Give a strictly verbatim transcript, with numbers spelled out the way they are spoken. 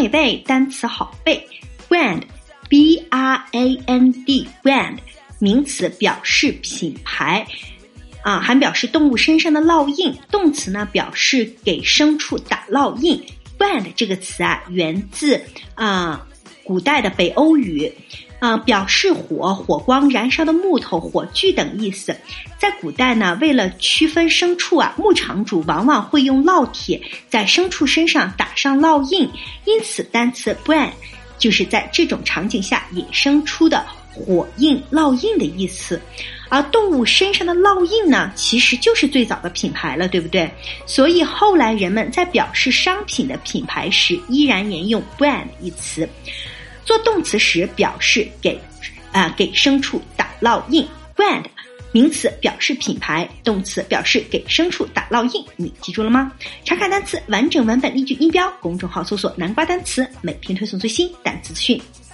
美味，单词好背。brand B R A N D brand 名词表示品牌啊，还表示动物身上的烙印。动词呢表示给牲畜打烙印。brand 这个词啊源自啊古代的北欧语，啊表示火、火光、燃烧的木头、火炬等意思。在古代呢，为了区分牲畜啊，牧场主往往会用烙铁在牲畜身上打上烙印，因此单词 brand 就是在这种场景下衍生出的火印、烙印的意思。而动物身上的烙印呢，其实就是最早的品牌了，对不对？所以后来人们在表示商品的品牌时，依然沿用 brand 一词。做动词时表示给啊、呃、给牲畜打烙印。brand 名词表示品牌，动词表示给牲畜打烙印，你记住了吗？查看单词完整文本例句音标，公众号搜索南瓜单词，每天推送最新单词资讯。